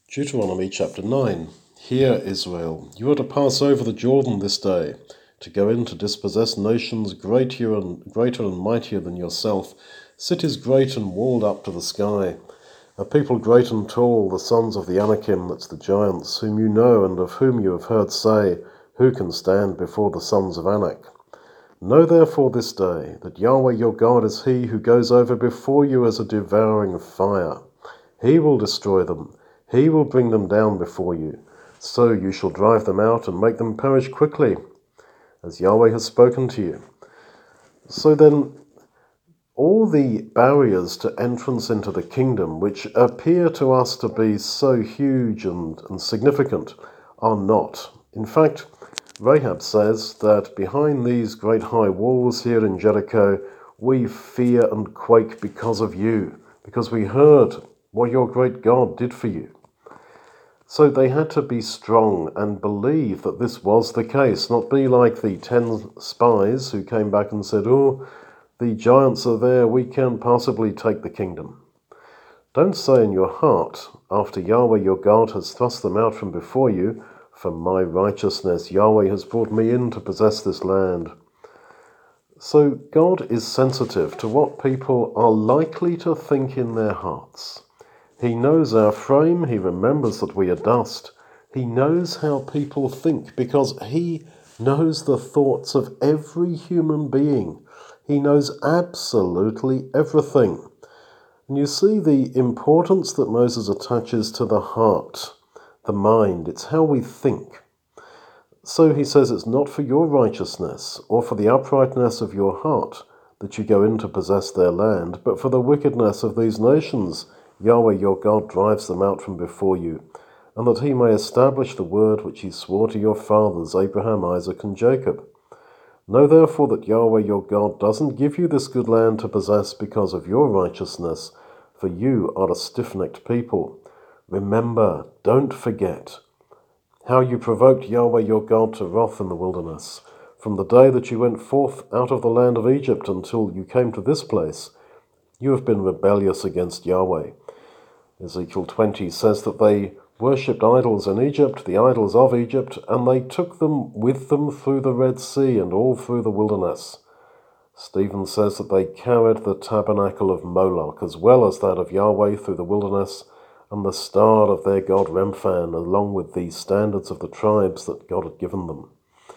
Deuteronomy chapter 9. Hear, Israel, you are to pass over the Jordan this day, to go in to dispossess nations greater and mightier than yourself, cities great and walled up to the sky, a people great and tall, the sons of the Anakim, that's the giants, whom you know and of whom you have heard say, who can stand before the sons of Anak? Know therefore this day that Yahweh your God is he who goes over before you as a devouring fire. He will destroy them. He will bring them down before you. So you shall drive them out and make them perish quickly, as Yahweh has spoken to you. So then, all the barriers to entrance into the kingdom, which appear to us to be so huge and significant, are not. In fact, Rahab says that behind these great high walls here in Jericho, we fear and quake because of you, because we heard what your great God did for you. So they had to be strong and believe that this was the case, not be like the 10 spies who came back and said, oh, the giants are there, we can't possibly take the kingdom. Don't say in your heart, after Yahweh your God has thrust them out from before you, for my righteousness Yahweh has brought me in to possess this land. So God is sensitive to what people are likely to think in their hearts. He knows our frame, he remembers that we are dust. He knows how people think because he knows the thoughts of every human being. He knows absolutely everything. And you see the importance that Moses attaches to the heart, the mind. It's how we think. So he says it's not for your righteousness or for the uprightness of your heart that you go in to possess their land, but for the wickedness of these nations Yahweh your God drives them out from before you, and that he may establish the word which he swore to your fathers, Abraham, Isaac, and Jacob. Know therefore that Yahweh your God doesn't give you this good land to possess because of your righteousness, for you are a stiff-necked people. Remember, don't forget, how you provoked Yahweh your God to wrath in the wilderness, from the day that you went forth out of the land of Egypt until you came to this place. You have been rebellious against Yahweh. Ezekiel 20 says that they worshipped idols in Egypt, the idols of Egypt, and they took them with them through the Red Sea and all through the wilderness. Stephen says that they carried the tabernacle of Moloch as well as that of Yahweh through the wilderness, and the star of their god Remphan, along with the standards of the tribes that God had given them.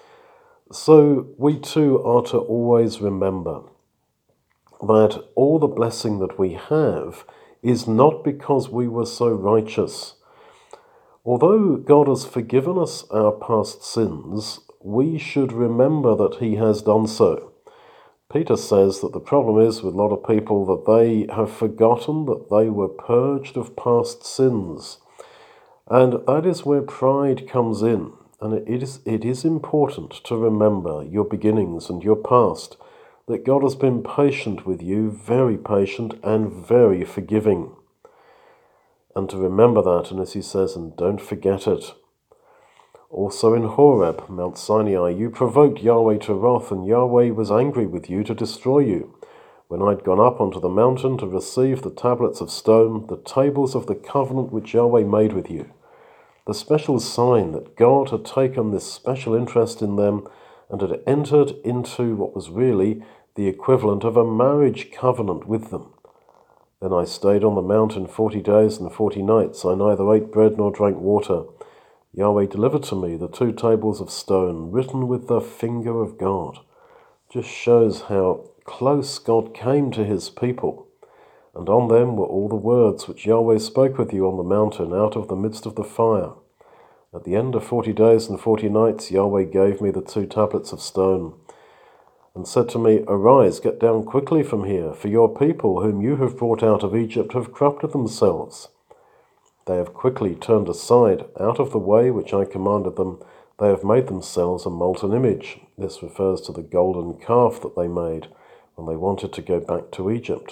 So we too are to always remember that all the blessing that we have is not because we were so righteous. Although God has forgiven us our past sins, we should remember that he has done so. Peter says that the problem is with a lot of people that they have forgotten that they were purged of past sins. And that is where pride comes in. And it is important to remember your beginnings and your past, that God has been patient with you, very patient and very forgiving. And to remember that, and as he says, and don't forget it. Also in Horeb, Mount Sinai, you provoked Yahweh to wrath, and Yahweh was angry with you to destroy you. When I'd gone up onto the mountain to receive the tablets of stone, the tables of the covenant which Yahweh made with you, the special sign that God had taken this special interest in them and had entered into what was really the equivalent of a marriage covenant with them. Then I stayed on the mountain 40 days and 40 nights. I neither ate bread nor drank water. Yahweh delivered to me the 2 tables of stone, written with the finger of God. Just shows how close God came to his people. And on them were all the words which Yahweh spoke with you on the mountain out of the midst of the fire. At the end of 40 days and 40 nights, Yahweh gave me the 2 tablets of stone, and said to me, Arise, get down quickly from here, for your people whom you have brought out of Egypt have corrupted themselves. They have quickly turned aside out of the way which I commanded them. They have made themselves a molten image. This refers to the golden calf that they made when they wanted to go back to Egypt.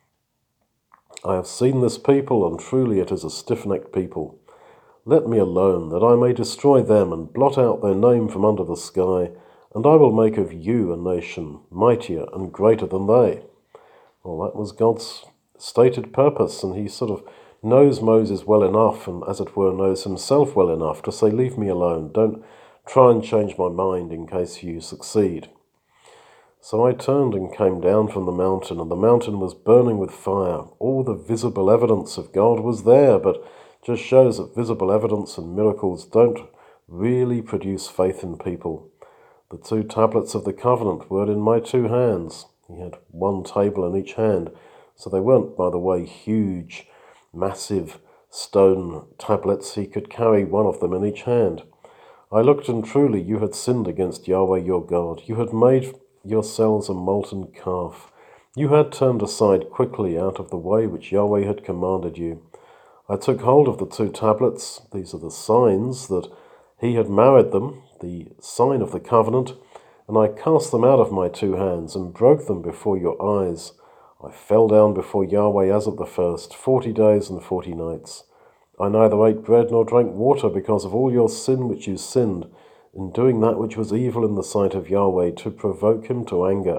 I have seen this people, and truly it is a stiff-necked people. Let me alone, that I may destroy them and blot out their name from under the sky, and I will make of you a nation mightier and greater than they. Well, that was God's stated purpose, and he sort of knows Moses well enough, and as it were knows himself well enough, to say, leave me alone, don't try and change my mind in case you succeed. So I turned and came down from the mountain, and the mountain was burning with fire. All the visible evidence of God was there, but just shows that visible evidence and miracles don't really produce faith in people. The 2 tablets of the covenant were in my 2 hands. He had 1 table in each hand, so they weren't, by the way, huge, massive stone tablets. He could carry 1 of them in each hand. I looked, and truly you had sinned against Yahweh your God. You had made yourselves a molten calf. You had turned aside quickly out of the way which Yahweh had commanded you. I took hold of the 2 tablets. These are the signs that he had married them, the sign of the covenant, and I cast them out of my 2 hands and broke them before your eyes. I fell down before Yahweh as at the first, 40 days and 40 nights. I neither ate bread nor drank water because of all your sin which you sinned, in doing that which was evil in the sight of Yahweh, to provoke him to anger.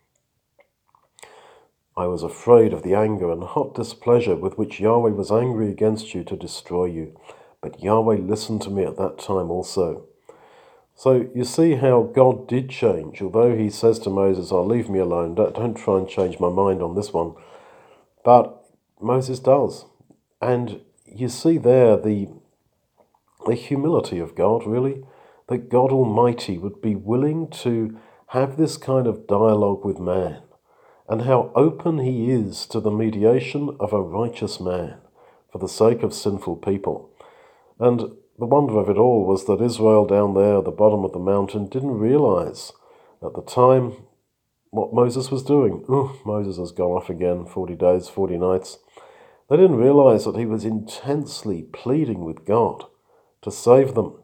I was afraid of the anger and hot displeasure with which Yahweh was angry against you to destroy you. But Yahweh listened to me at that time also. So you see how God did change. Although he says to Moses, "Oh, leave me alone, don't try and change my mind on this one." But Moses does. And you see there the humility of God, really, that God Almighty would be willing to have this kind of dialogue with man, and how open he is to the mediation of a righteous man for the sake of sinful people. And the wonder of it all was that Israel down there at the bottom of the mountain didn't realize at the time what Moses was doing. Moses has gone off again, 40 days, 40 nights. They didn't realize that he was intensely pleading with God to save them.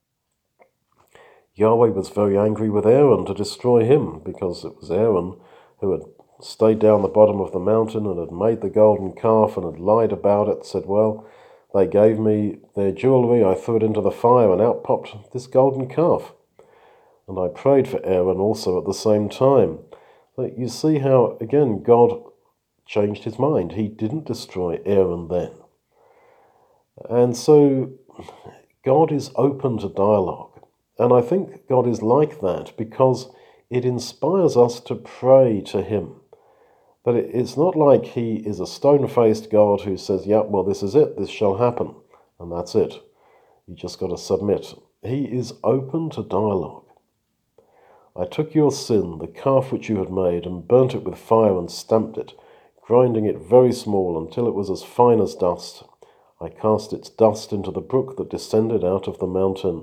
Yahweh was very angry with Aaron to destroy him, because it was Aaron who had stayed down the bottom of the mountain and had made the golden calf and had lied about it, said, well, they gave me their jewelry, I threw it into the fire, and out popped this golden calf. And I prayed for Aaron also at the same time. So you see how, again, God changed his mind. He didn't destroy Aaron then. And so God is open to dialogue. And I think God is like that because it inspires us to pray to him. But it's not like he is a stone-faced God who says, yeah, well, this is it, this shall happen, and that's it. You just got to submit. He is open to dialogue. I took your sin, the calf which you had made, and burnt it with fire and stamped it, grinding it very small until it was as fine as dust. I cast its dust into the brook that descended out of the mountain.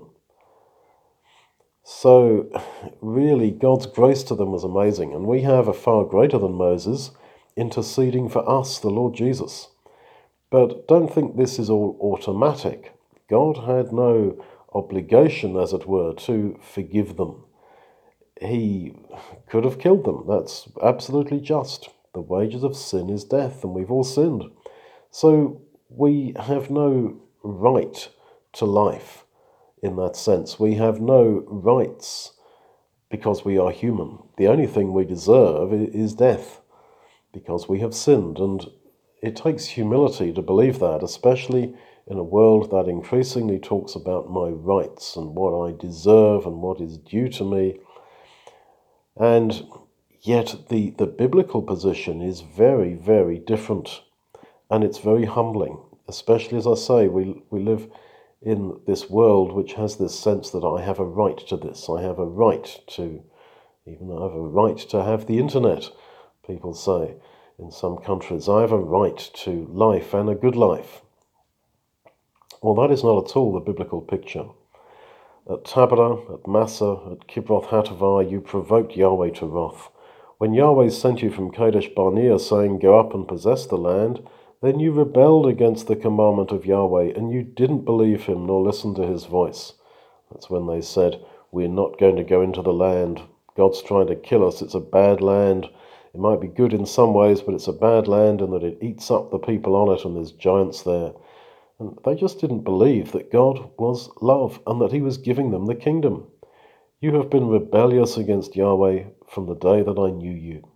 So, really, God's grace to them was amazing, and we have a far greater than Moses interceding for us, the Lord Jesus. But don't think this is all automatic. God had no obligation, as it were, to forgive them. He could have killed them. That's absolutely just. The wages of sin is death, and we've all sinned. So we have no right to life. In that sense, we have no rights because we are human. The only thing we deserve is death because we have sinned, and it takes humility to believe that, especially in a world that increasingly talks about my rights and what I deserve and what is due to me. And yet the biblical position is very, very different, and it's very humbling, especially, as I say, we live in this world which has this sense that I have a right to this. I have a right to, even I have a right to have the internet, people say in some countries. I have a right to life and a good life. Well, that is not at all the biblical picture. At Taberah, at Massah, at Kibroth Hattaavah, you provoked Yahweh to wrath. When Yahweh sent you from Kadesh Barnea, saying, go up and possess the land, then you rebelled against the commandment of Yahweh, and you didn't believe him nor listen to his voice. That's when they said, we're not going to go into the land. God's trying to kill us. It's a bad land. It might be good in some ways, but it's a bad land, and that it eats up the people on it, and there's giants there. And they just didn't believe that God was love, and that he was giving them the kingdom. You have been rebellious against Yahweh from the day that I knew you.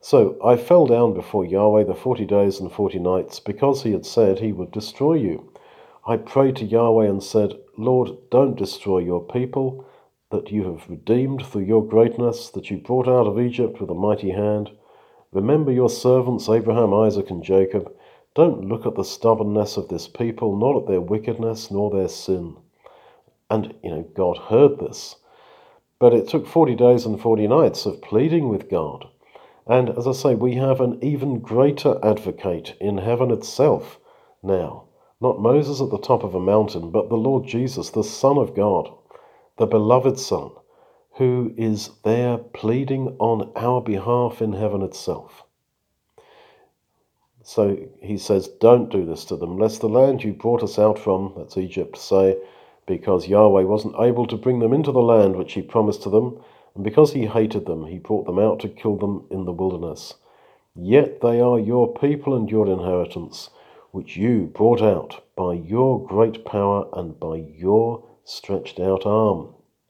So I fell down before Yahweh the 40 days and 40 nights, because he had said he would destroy you. I prayed to Yahweh and said, Lord, don't destroy your people that you have redeemed through your greatness, that you brought out of Egypt with a mighty hand. Remember your servants Abraham, Isaac, and Jacob. Don't look at the stubbornness of this people, not at their wickedness, nor their sin. And, God heard this. But it took 40 days and 40 nights of pleading with God. And as I say, we have an even greater advocate in heaven itself now. Not Moses at the top of a mountain, but the Lord Jesus, the Son of God, the beloved Son, who is there pleading on our behalf in heaven itself. So he says, don't do this to them, lest the land you brought us out from, that's Egypt, say, because Yahweh wasn't able to bring them into the land which he promised to them, and because he hated them, he brought them out to kill them in the wilderness. Yet they are your people and your inheritance, which you brought out by your great power and by your stretched out arm.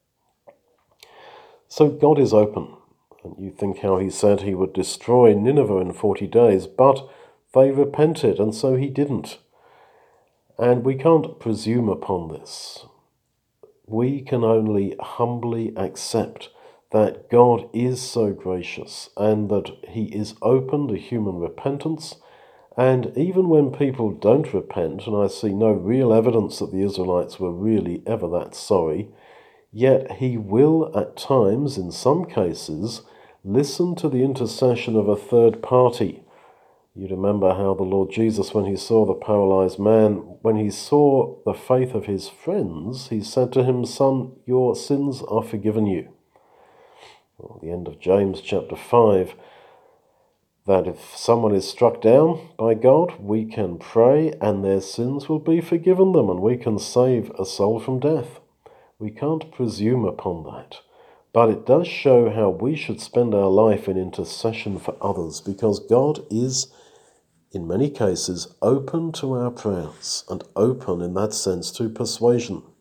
So God is open. And you think how he said he would destroy Nineveh in 40 days, but they repented, and so he didn't. And we can't presume upon this. We can only humbly accept that God is so gracious and that he is open to human repentance. And even when people don't repent, and I see no real evidence that the Israelites were really ever that sorry, yet he will at times, in some cases, listen to the intercession of a third party. You remember how the Lord Jesus, when he saw the paralyzed man, when he saw the faith of his friends, he said to him, Son, your sins are forgiven you. Well, the end of James chapter 5, that if someone is struck down by God, we can pray and their sins will be forgiven them, and we can save a soul from death. We can't presume upon that. But it does show how we should spend our life in intercession for others, because God is, in many cases, open to our prayers and open in that sense to persuasion.